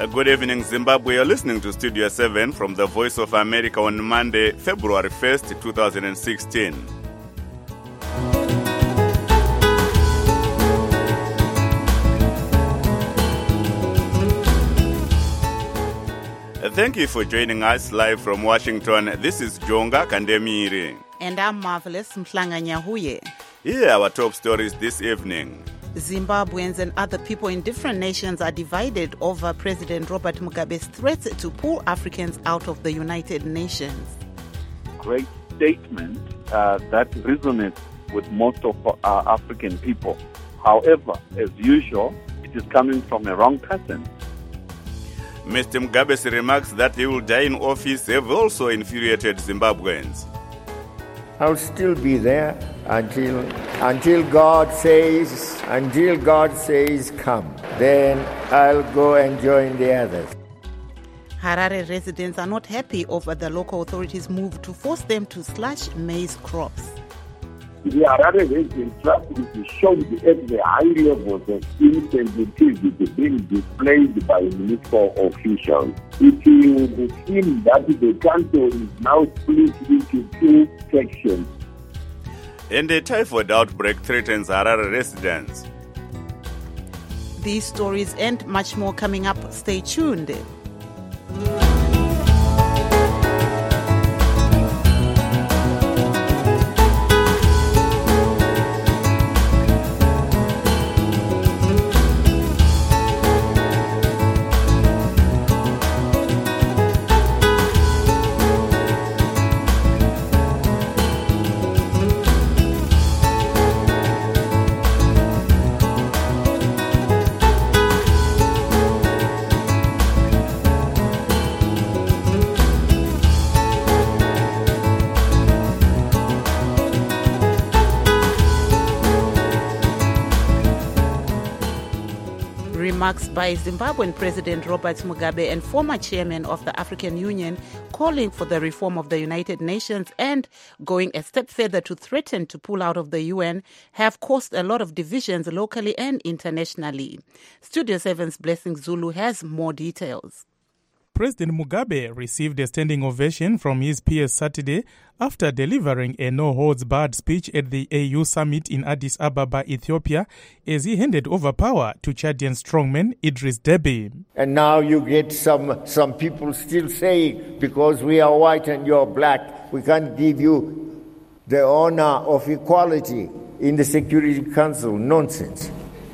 Good evening, Zimbabwe. You're listening to Studio 7 from the Voice of America on Monday, February 1st, 2016. Thank you for joining us live from Washington. This is Jonga Kandemiri. And I'm Marvelous Mhlanga Nyahuye. Here are our top stories this evening. Zimbabweans and other people in different nations are divided over President Robert Mugabe's threats to pull Africans out of the United Nations. Great statement that resonates with most of our African people. However, as usual, it is coming from a wrong person. Mr. Mugabe's remarks that he will die in office have also infuriated Zimbabweans. I'll still be there until God says come. Then I'll go and join the others. Harare residents are not happy over the local authorities' move to force them to slash maize crops. The Harare residents trust showed at the high levels of insensitivity being displayed by municipal officials. It would seem that the council is now split into two sections. And a typhoid outbreak threatens Harare residents. These stories and much more coming up. Stay tuned. Remarks by Zimbabwean President Robert Mugabe and former chairman of the African Union calling for the reform of the United Nations and going a step further to threaten to pull out of the UN have caused a lot of divisions locally and internationally. Studio 7's Blessing Zulu has more details. President Mugabe received a standing ovation from his peers Saturday after delivering a no-holds-barred speech at the AU summit in Addis Ababa, Ethiopia, as he handed over power to Chadian strongman Idris Deby. And now you get some people still saying, because we are white and you're black, we can't give you the honor of equality in the Security Council. Nonsense.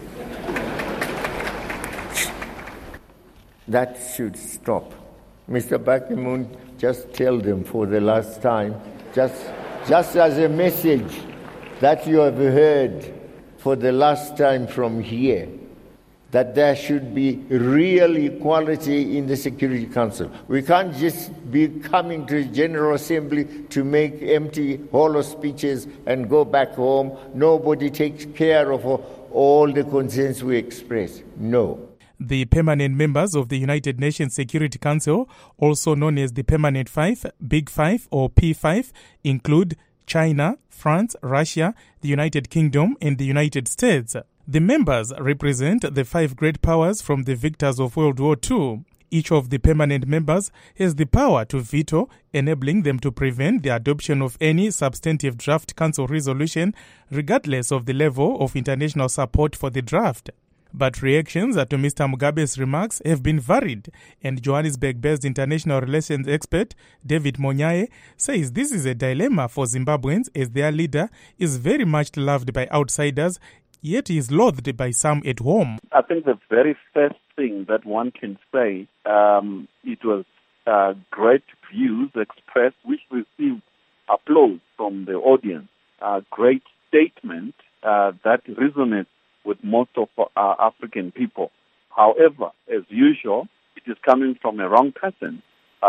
That should stop. Mr. Ban Ki-moon, just tell them for the last time, just as a message that you have heard for the last time from here, that there should be real equality in the Security Council. We can't just be coming to the General Assembly to make empty, hollow speeches and go back home. Nobody takes care of all the concerns we express. No. The permanent members of the United Nations Security Council, also known as the Permanent Five, Big Five or P5, include China, France, Russia, the United Kingdom, and the United States. The members represent the five great powers from the victors of World War II. Each of the permanent members has the power to veto, enabling them to prevent the adoption of any substantive draft council resolution, regardless of the level of international support for the draft. But reactions to Mr. Mugabe's remarks have been varied, and Johannesburg-based international relations expert David Monyae says this is a dilemma for Zimbabweans as their leader is very much loved by outsiders, yet he is loathed by some at home. I think the very first thing that one can say, it was great views expressed which received applause from the audience. A great statement that resonates with most of our African people. However, as usual, it is coming from a wrong person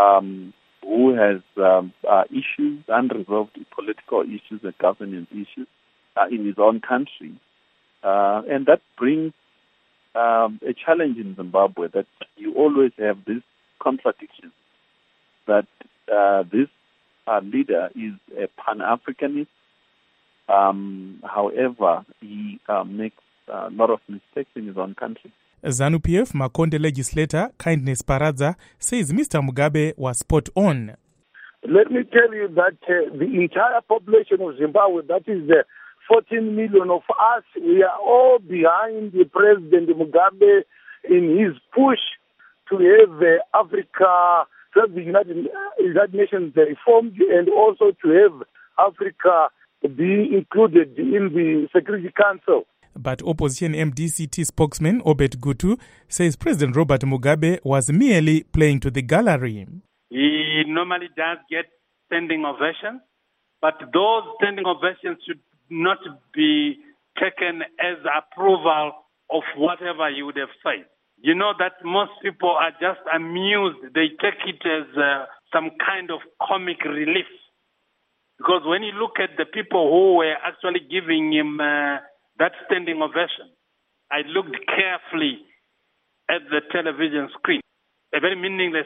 who has issues, unresolved political issues and governance issues in his own country. And that brings a challenge in Zimbabwe, that you always have this contradiction, that this leader is a Pan-Africanist. However, he makes a lot of mistakes in his own country. ZANU-PF Makonde legislator Kindness Paradza says Mr. Mugabe was spot on. Let me tell you that the entire population of Zimbabwe, that is 14 million of us, we are all behind the President Mugabe in his push to have Africa, to have the United Nations reformed, and also to have Africa be included in the Security Council. But opposition MDCT spokesman Obed Gutu says President Robert Mugabe was merely playing to the gallery. He normally does get standing ovations, but those standing ovations should not be taken as approval of whatever he would have said. You know that most people are just amused. They take it as some kind of comic relief. Because when you look at the people who were actually giving him that standing ovation, I looked carefully at the television screen. A very meaningless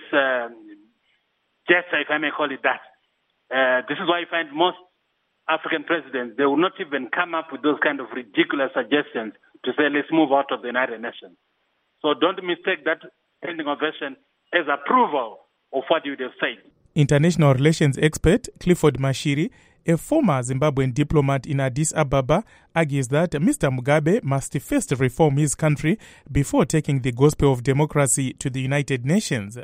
gesture, if I may call it that. This is why I find most African presidents, they will not even come up with those kind of ridiculous suggestions to say, let's move out of the United Nations. So don't mistake that standing ovation as approval of what you would have said. International relations expert Clifford Mashiri, a former Zimbabwean diplomat in Addis Ababa, argues that Mr. Mugabe must first reform his country before taking the gospel of democracy to the United Nations.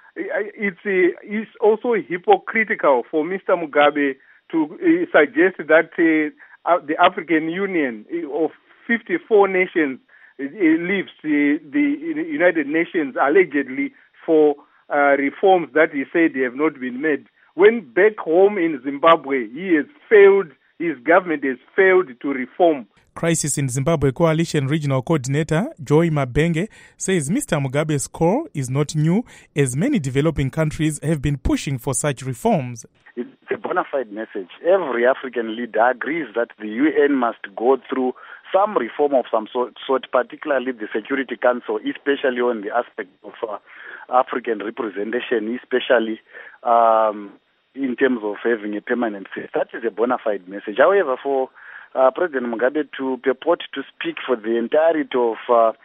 It's also hypocritical for Mr. Mugabe to suggest that the African Union of 54 nations leaves the United Nations allegedly for reforms that he said have not been made. When back home in Zimbabwe, his government has failed to reform. Crisis in Zimbabwe Coalition Regional Coordinator Joy Mabenge says Mr. Mugabe's call is not new, as many developing countries have been pushing for such reforms. It's a bona fide message. Every African leader agrees that the UN must go through some reform of some sort, particularly the Security Council, especially on the aspect of African representation, especially in terms of having a permanent seat. That is a bona fide message. However, for President Mugabe to purport to speak for the entirety of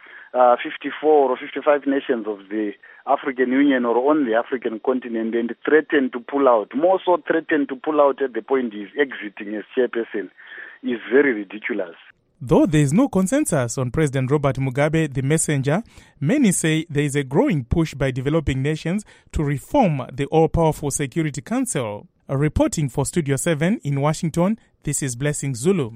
54 or 55 nations of the African Union or on the African continent and threaten to pull out, more so threaten to pull out at the point he's exiting as chairperson, is very ridiculous. Though there is no consensus on President Robert Mugabe, the messenger, many say there is a growing push by developing nations to reform the all-powerful Security Council. Reporting for Studio 7 in Washington, this is Blessing Zulu.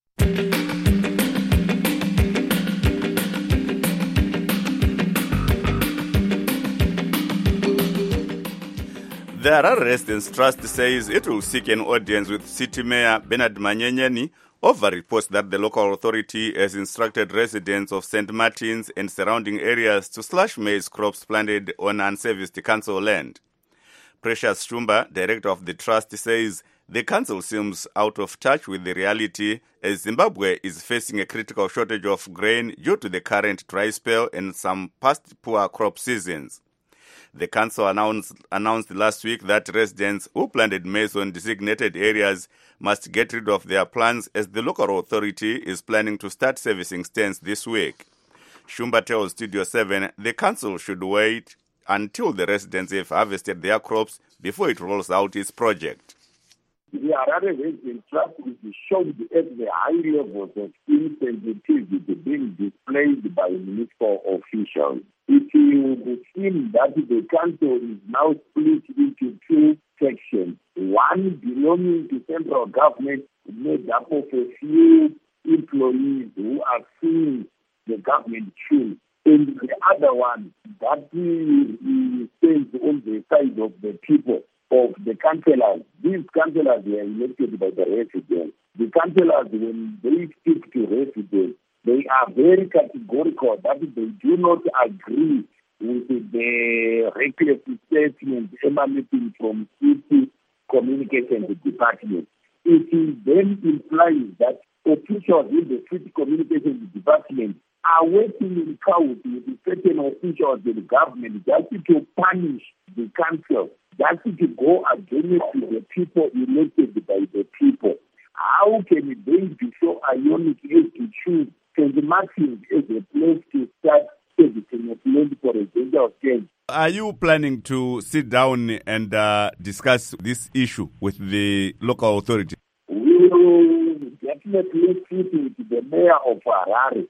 The Harare Residents Trust says it will seek an audience with City Mayor Bernard Manyenyeni over reports that the local authority has instructed residents of St. Martin's and surrounding areas to slash maize crops planted on unserviced council land. Precious Shumba, director of the trust, says the council seems out of touch with the reality as Zimbabwe is facing a critical shortage of grain due to the current dry spell and some past poor crop seasons. The council announced last week that residents who planted maize on designated areas must get rid of their plants as the local authority is planning to start servicing stands this week. Shumba tells Studio 7 the council should wait until the residents have harvested their crops before it rolls out its project. The Harare Residents Trust is shown at the high levels of insensitivity being displayed by municipal officials. It will seem that the council is now split into two sections. One belonging to central government, made up of a few employees who are seeing the government through, and the other one that stands on the side of the people, of the councillors. These councillors were elected by the residents. The councillors, when they speak to residents, they are very categorical that they do not agree with the reckless statements emanating from city communications department. It then implies that officials in the city communications department are working in cahoots with certain officials in the government just to punish the council, just to go against the people elected by the people. How can they be so ionic as to choose St. Martin's as a place to start a they can apply for residential change. Are you planning to sit down and discuss this issue with the local authority? We will definitely speak with the mayor of Harare.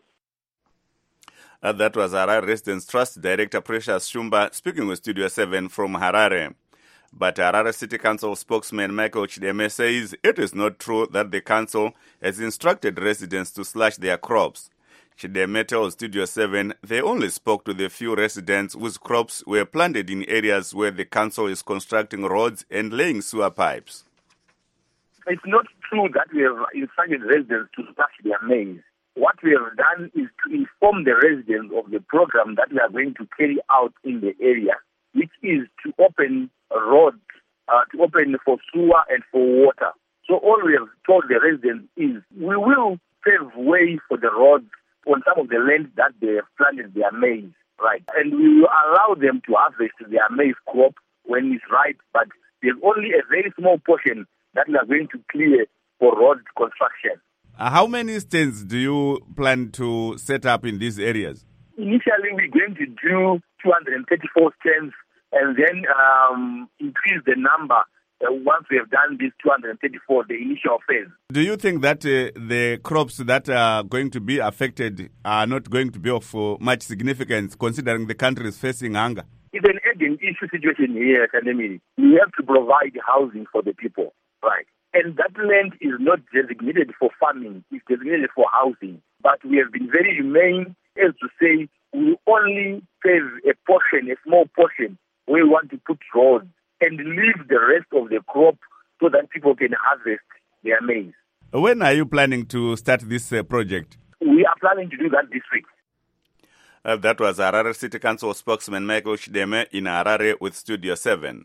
That was Harare Residents Trust Director Precious Shumba speaking with Studio 7 from Harare. But Harare City Council spokesman Michael Chideme says it is not true that the council has instructed residents to slash their crops. Chideme tells Studio 7 they only spoke to the few residents whose crops were planted in areas where the council is constructing roads and laying sewer pipes. It's not true that we have instructed residents to slash their maize. What we have done is to inform the residents of the program that we are going to carry out in the area, which is to open roads, to open for sewer and for water. So all we have told the residents is we will pave way for the roads on some of the land that they have planted their maize, right? And we will allow them to harvest their maize crop when it's ripe, but there's only a very small portion that we are going to clear for road construction. How many stands do you plan to set up in these areas? Initially, we're going to do 234 stands and then increase the number once we have done these 234, the initial phase. Do you think that the crops that are going to be affected are not going to be of much significance considering the country is facing hunger? It's an urgent issue situation here, Academy. We have to provide housing for the people, right? And that land is not designated for farming, it's designated for housing. But we have been very humane as to say we only pave a portion, a small portion, where we want to put roads and leave the rest of the crop so that people can harvest their maize. When are you planning to start this project? We are planning to do that this week. That was Harare City Council spokesman Michael Chideme in Harare with Studio 7.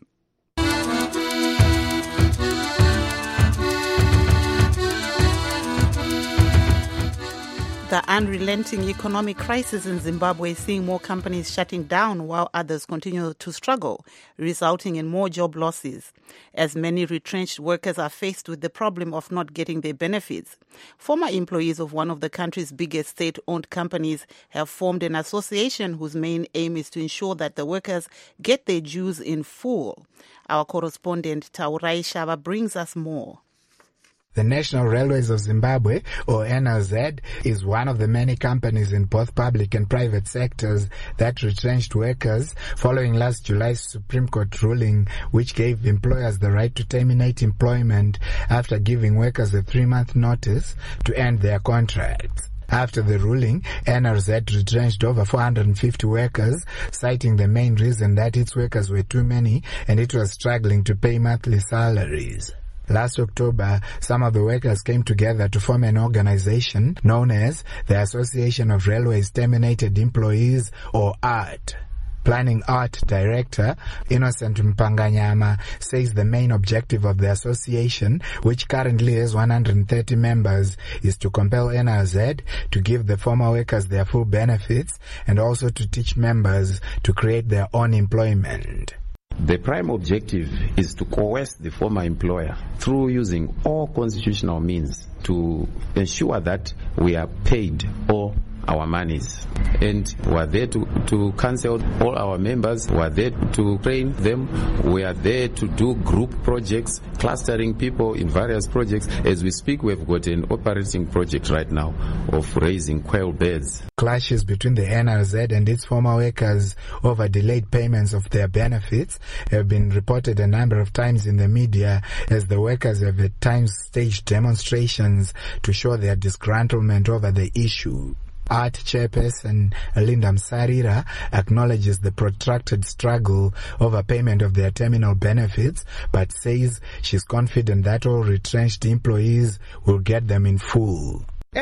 The unrelenting economic crisis in Zimbabwe is seeing more companies shutting down while others continue to struggle, resulting in more job losses, as many retrenched workers are faced with the problem of not getting their benefits. Former employees of one of the country's biggest state-owned companies have formed an association whose main aim is to ensure that the workers get their dues in full. Our correspondent Taurai Shaba brings us more. The National Railways of Zimbabwe, or NRZ, is one of the many companies in both public and private sectors that retrenched workers following last July's Supreme Court ruling, which gave employers the right to terminate employment after giving workers a 3-month notice to end their contracts. After the ruling, NRZ retrenched over 450 workers, citing the main reason that its workers were too many and it was struggling to pay monthly salaries. Last October, some of the workers came together to form an organization known as the Association of Railways Terminated Employees, or ART. Planning Art Director Innocent Mpanganyama says the main objective of the association, which currently has 130 members, is to compel NRZ to give the former workers their full benefits and also to teach members to create their own employment. The prime objective is to coerce the former employer through using all constitutional means to ensure that we are paid all our monies. And we are there to counsel all our members, we are there to train them, we are there to do group projects, clustering people in various projects. As we speak, we've got an operating project right now of raising quail beds. Clashes between the NRZ and its former workers over delayed payments of their benefits have been reported a number of times in the media, as the workers have at times staged demonstrations to show their disgruntlement over the issue. Art chairperson Linda Msarira acknowledges the protracted struggle over payment of their terminal benefits, but says she's confident that all retrenched employees will get them in full.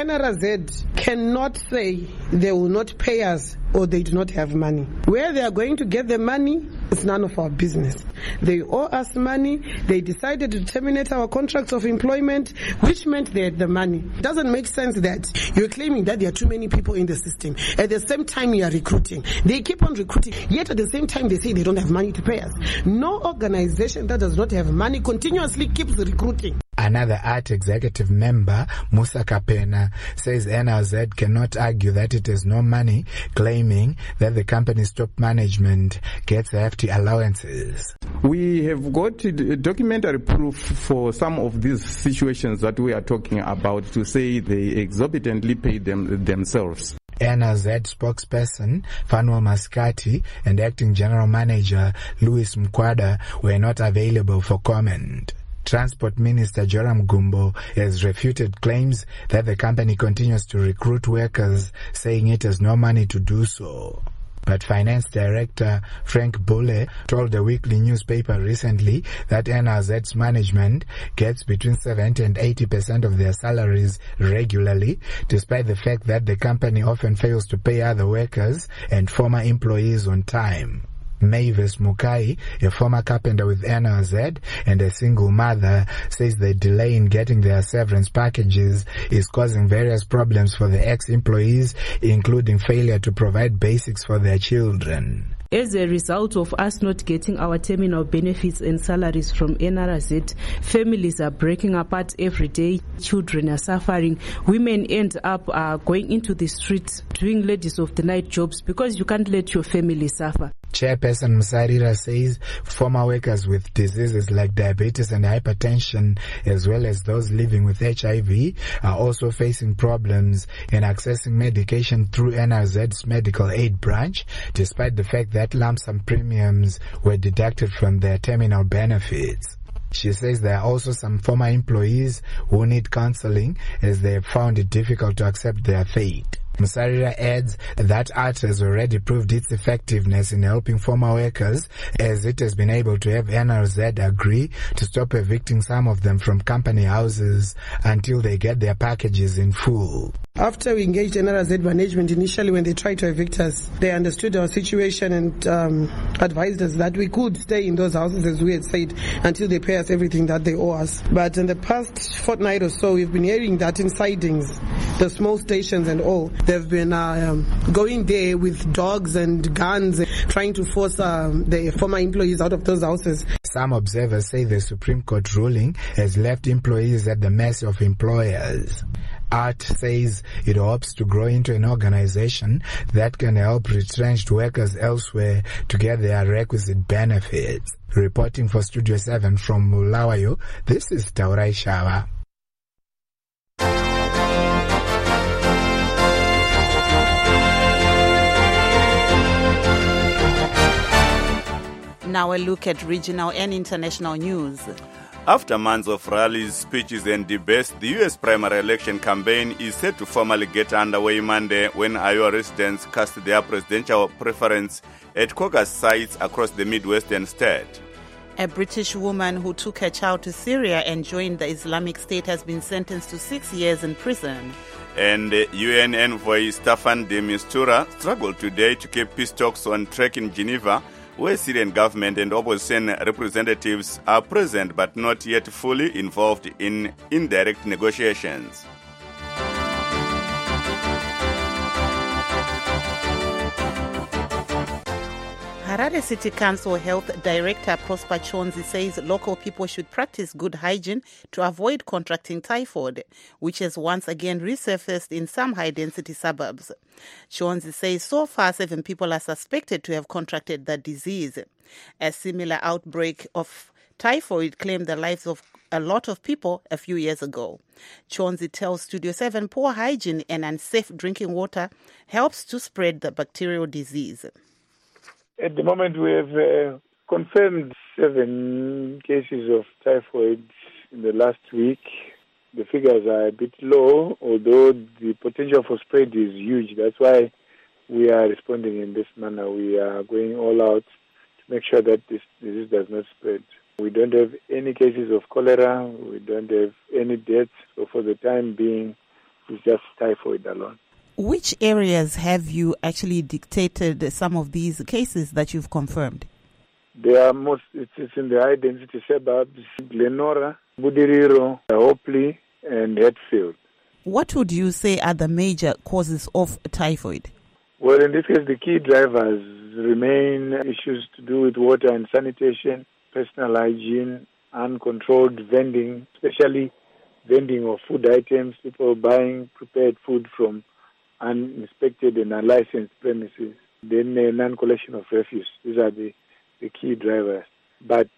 NRZ cannot say they will not pay us or they do not have money. Where they are going to get the money, it's none of our business. They owe us money. They decided to terminate our contracts of employment, which meant they had the money. It doesn't make sense that you're claiming that there are too many people in the system. At the same time, you are recruiting. They keep on recruiting, yet at the same time, they say they don't have money to pay us. No organization that does not have money continuously keeps recruiting. Another ART executive member, Musa Kapena, says NRZ cannot argue that it has no money, claiming that the company's top management gets hefty allowances. We have got documentary proof for some of these situations that we are talking about to say they exorbitantly pay themselves. NRZ spokesperson Fanuel Maskati and acting general manager Louis Mkwada were not available for comment. Transport Minister Joram Gumbo has refuted claims that the company continues to recruit workers, saying it has no money to do so. But Finance Director Frank Bulle told the weekly newspaper recently that NRZ's management gets between 70 and 80% of their salaries regularly, despite the fact that the company often fails to pay other workers and former employees on time. Mavis Mukai, a former carpenter with NRZ and a single mother, says the delay in getting their severance packages is causing various problems for the ex-employees, including failure to provide basics for their children. As a result of us not getting our terminal benefits and salaries from NRZ, families are breaking apart every day. Children are suffering. Women end up going into the streets doing ladies of the night jobs because you can't let your family suffer. Chairperson Musarira says former workers with diseases like diabetes and hypertension, as well as those living with HIV, are also facing problems in accessing medication through NRZ's medical aid branch, despite the fact that lump sum premiums were deducted from their terminal benefits. She says there are also some former employees who need counseling as they have found it difficult to accept their fate. Musarira adds that ART has already proved its effectiveness in helping former workers, as it has been able to have NRZ agree to stop evicting some of them from company houses until they get their packages in full. After we engaged NRZ management initially when they tried to evict us, they understood our situation and advised us that we could stay in those houses as we had said until they pay us everything that they owe us. But in the past fortnight or so, we've been hearing that in sidings, the small stations and all, they've been going there with dogs and guns, trying to force the former employees out of those houses. Some observers say the Supreme Court ruling has left employees at the mercy of employers. ART says it hopes to grow into an organization that can help retrenched workers elsewhere to get their requisite benefits. Reporting for Studio 7 from Bulawayo, this is Taurai Shawa. Now a look at regional and international news. After months of rallies, speeches and debates, the U.S. primary election campaign is set to formally get underway Monday when Iowa residents cast their presidential preference at caucus sites across the Midwestern state. A British woman who took her child to Syria and joined the Islamic State has been sentenced to 6 years in prison. And UN envoy Staffan de Mistura struggled today to keep peace talks on track in Geneva, where Syrian government and opposition representatives are present but not yet fully involved in indirect negotiations. Harare City Council Health Director Prosper Chonzi says local people should practice good hygiene to avoid contracting typhoid, which has once again resurfaced in some high-density suburbs. Chonzi says so far 7 people are suspected to have contracted the disease. A similar outbreak of typhoid claimed the lives of a lot of people a few years ago. Chonzi tells Studio 7 poor hygiene and unsafe drinking water helps to spread the bacterial disease. At the moment, we have confirmed 7 cases of typhoid in the last week. The figures are a bit low, although the potential for spread is huge. That's why we are responding in this manner. We are going all out to make sure that this disease does not spread. We don't have any cases of cholera. We don't have any deaths. So for the time being, it's just typhoid alone. Which areas have you actually dictated some of these cases that you've confirmed? They are it's in the high-density suburbs, Glenora, Budiriro, Hopley, and Hatfield. What would you say are the major causes of typhoid? Well, in this case, the key drivers remain issues to do with water and sanitation, personal hygiene, uncontrolled vending, especially vending of food items, people buying prepared food from uninspected and unlicensed premises, then non-collection of refuse. These are the key drivers. But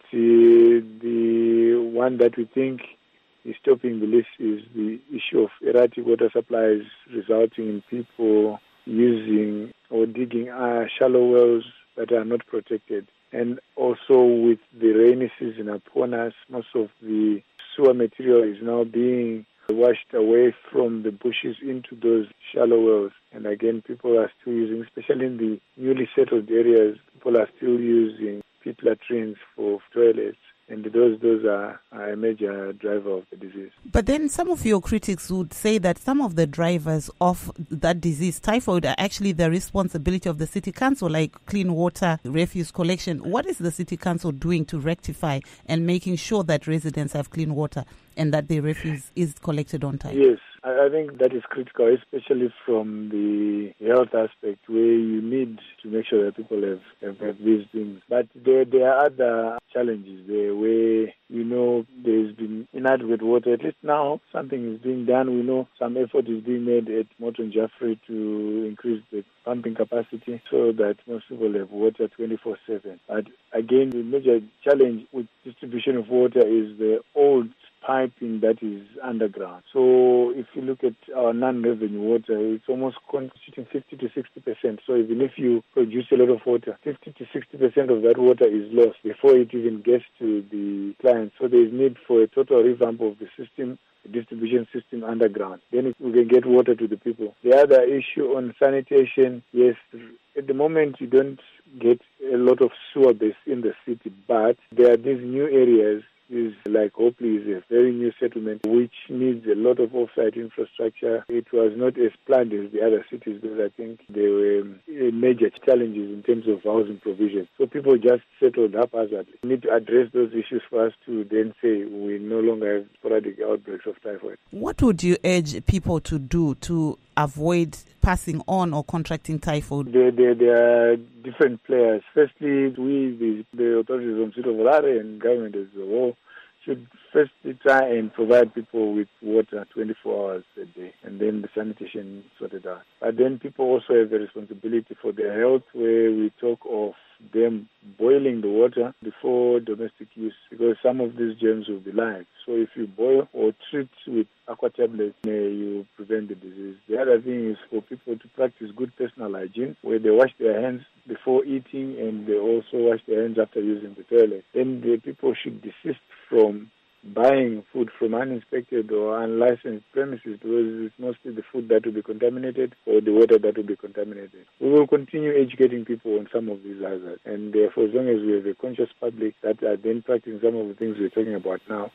the one that we think is stopping the list is the issue of erratic water supplies, resulting in people using or digging shallow wells that are not protected. And also with the rainy season upon us, most of the sewer material is now being washed away from the bushes into those shallow wells. And again, people are still using, especially in the newly settled areas, people are still using pit latrines for toilets. And those are a major driver of the disease. But then some of your critics would say that some of the drivers of that disease, typhoid, are actually the responsibility of the city council, like clean water, refuse collection. What is the city council doing to rectify and making sure that residents have clean water and that the refuse is collected on time? Yes, I think that is critical, especially from the health aspect, where you need to make sure that people have these things. But there are other challenges there where, there's been inadequate water. At least now something is being done. We know some effort is being made at Morton Jaffrey to increase the pumping capacity so that most people have water 24/7. But again, the major challenge with distribution of water is the old piping that is underground. So if you look at our non-revenue water, it's almost constituting 50 to 60%. So even if you produce a lot of water, 50 to 60% of that water is lost before it even gets to the client. So there is need for a total revamp of the system, the distribution system underground. Then we can get water to the people. The other issue on sanitation, yes, at the moment you don't get a lot of sewer base in the city, but there are these new areas. Is like Hopley is a very new settlement which needs a lot of off-site infrastructure. It was not as planned as the other cities because I think there were major challenges in terms of housing provision. So people just settled haphazardly. We need to address those issues for us to then say we no longer have sporadic outbreaks of typhoid. What would you urge people to do to avoid passing on or contracting typhoid? There are different players. Firstly, we, the authorities of City of Harare and government as a whole, should firstly try and provide people with water 24 hours a day, and then the sanitation sorted out. But then people also have a responsibility for their health, where we talk of them boiling the water before domestic use, because some of these germs will be live. So if you boil or treat with aqua tablets, you prevent the disease. The other thing is for people to practice good personal hygiene, where they wash their hands before eating and they also wash their hands after using the toilet. Then the people should desist from buying food from uninspected or unlicensed premises, because it's mostly the food that will be contaminated or the water that will be contaminated. We will continue educating people on some of these hazards, and for as long as we have a conscious public that are then practicing some of the things we're talking about now.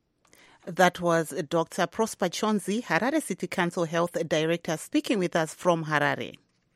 That was Dr. Prosper Chonzi, Harare City Council Health Director, speaking with us from Harare.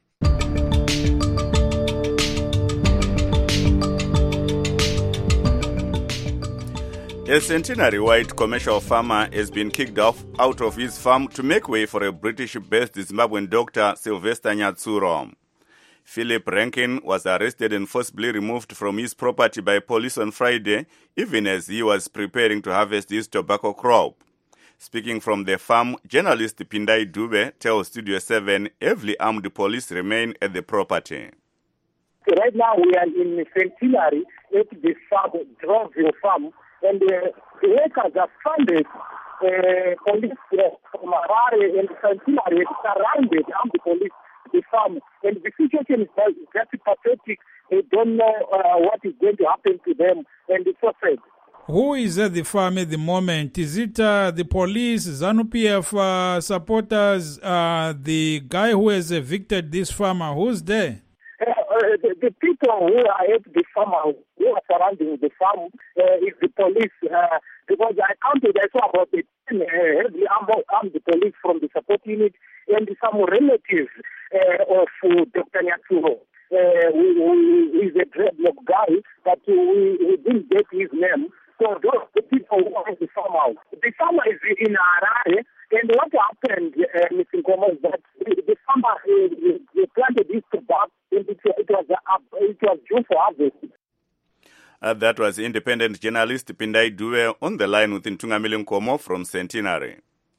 A centenary white commercial farmer has been kicked out of his farm to make way for a British-based Zimbabwean doctor, Sylvester Nyatsuro. Philip Rankin was arrested and forcibly removed from his property by police on Friday, even as he was preparing to harvest his tobacco crop. Speaking from the farm, journalist Pindai Dube tells Studio 7 heavily armed police remain at the property. Right now we are in Centenary at the farm, Droville farm, and the workers are funded police from Harare and Centenary surrounded armed police the farm, and the situation is just pathetic. They don't know what is going to happen to them, and it's so sad. Who is at the farm at the moment? Is it the police, ZANU-PF supporters, the guy who has evicted this farmer? Who's there? The people who are at the farm, who are surrounding the farm, is the police. Because I counted, I saw about 10 heavily armed police from the support unit and some relatives of Dr. Nyatsuro. Who is a dreadlock guy, but we didn't get his name. So those are the people who are in the farmhouse. The farmer is in Harare, and what happened, Mr. Nkomo, is that the farmer they planted his tobacco, and it was due for harvest. That was independent journalist Pindai Due on the line with Ntungamili Nkomo from Centenary.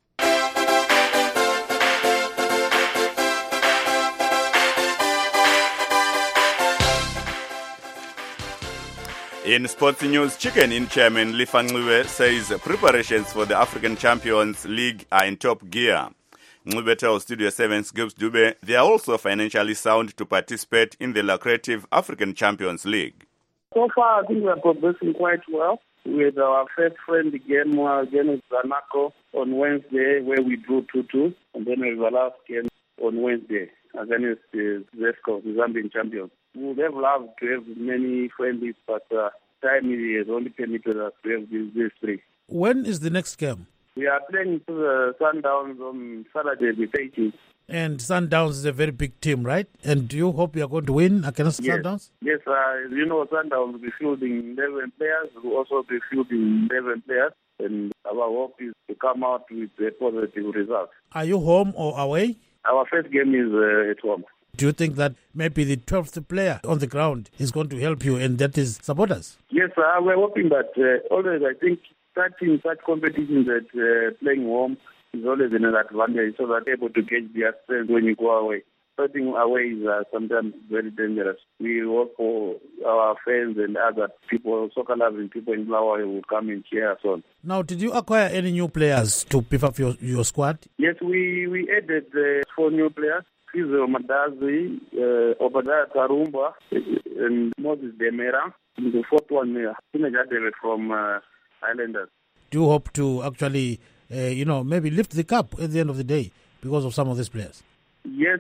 In sports news, Chicken Inn chairman Lifa Ncube says preparations for the African Champions League are in top gear. Ncube tells Studio 7's Gibbs Dube they are also financially sound to participate in the lucrative African Champions League. So far, I think we are progressing quite well with our first friendly game against Zanaco on Wednesday, where we drew 2-2, and then we have our last game on Wednesday against the Zesco, the Zambian champions. We would have loved to have many friendlies, but time has only permitted us to have these three. When is the next game? We are playing to the Sundowns on Saturday the 18th. And Sundowns is a very big team, right? And do you hope you are going to win against Sundowns? Yes, you know, Sundowns will be fielding 11 players. We'll also be fielding 11 players. And our hope is to come out with a positive result. Are you home or away? Our first game is at home. Do you think that maybe the 12th player on the ground is going to help you, and that is supporters? Yes, we're hoping that always, I think, starting such competitions at playing home is always an advantage, so that able to gauge their strength when you go away. Starting away is sometimes very dangerous. We hope for our fans and other people, soccer-loving people in Bulawayo will come and cheer us on. Now, did you acquire any new players to beef up your squad? Yes, we added 4 new players. Fizo Madazi, Obadiah Karumba, and Moses Demera. The fourth one, Sinajadeve from Islanders. Do you hope to actually, maybe lift the cup at the end of the day because of some of these players? Yes,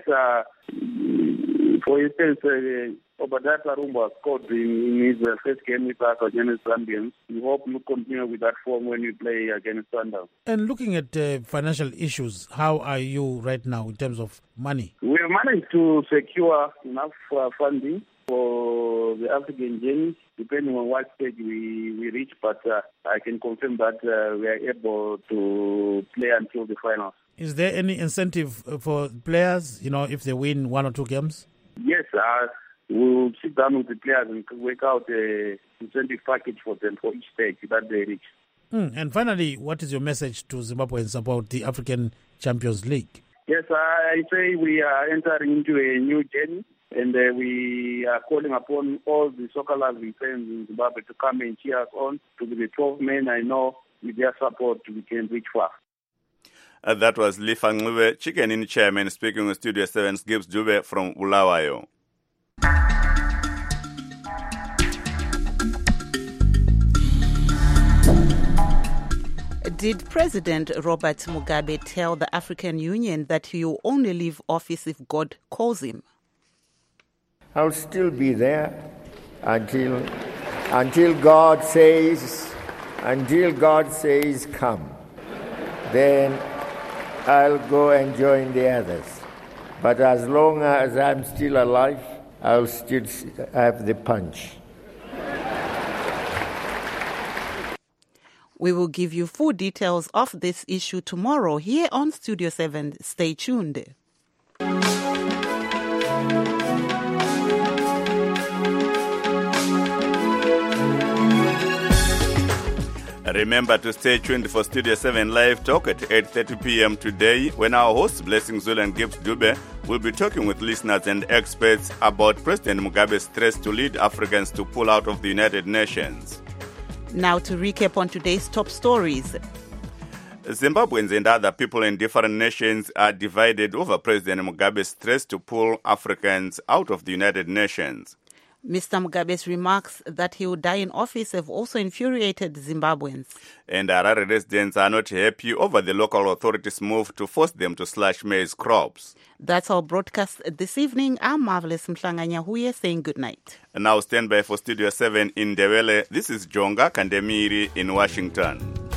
for instance, Obadiah Karumba scored in his first game with us against Zambians. We hope we continue with that form when we play against Sundowns. And looking at financial issues, how are you right now in terms of money? We have managed to secure enough funding for the African Games, depending on what stage we reach, but I can confirm that we are able to play until the finals. Is there any incentive for players, if they win 1 or 2 games? Yes, we'll sit down with the players and work out an incentive package for them for each stage that they reach. And finally, what is your message to Zimbabweans about the African Champions League? Yes, I say we are entering into a new journey, and we are calling upon all the soccer-loving fans in Zimbabwe to come and cheer us on. To be the 12 men, I know with their support we can reach far. That was Lifa Ncube, Chicken Inn chairman, speaking with Studio 7's Gibbs Dube from Bulawayo. Did President Robert Mugabe tell the African Union that he will only leave office if God calls him? I'll still be there until God says come. Then I'll go and join the others. But as long as I'm still alive, I'll still have the punch. We will give you full details of this issue tomorrow here on Studio 7. Stay tuned. Remember to stay tuned for Studio 7 Live Talk at 8:30 p.m. today, when our hosts, Blessing Zulu and Gibbs Dube, will be talking with listeners and experts about President Mugabe's threats to lead Africans to pull out of the United Nations. Now to recap on today's top stories. Zimbabweans and other people in different nations are divided over President Mugabe's threats to pull Africans out of the United Nations. Mr. Mugabe's remarks that he will die in office have also infuriated Zimbabweans. And Harare residents are not happy over the local authorities' move to force them to slash maize crops. That's our broadcast this evening. I'm Marvelous Mhlanga-Nyahuye saying good night. And now stand by for Studio 7 in Ndebele. This is Jonga Kandemiri in Washington.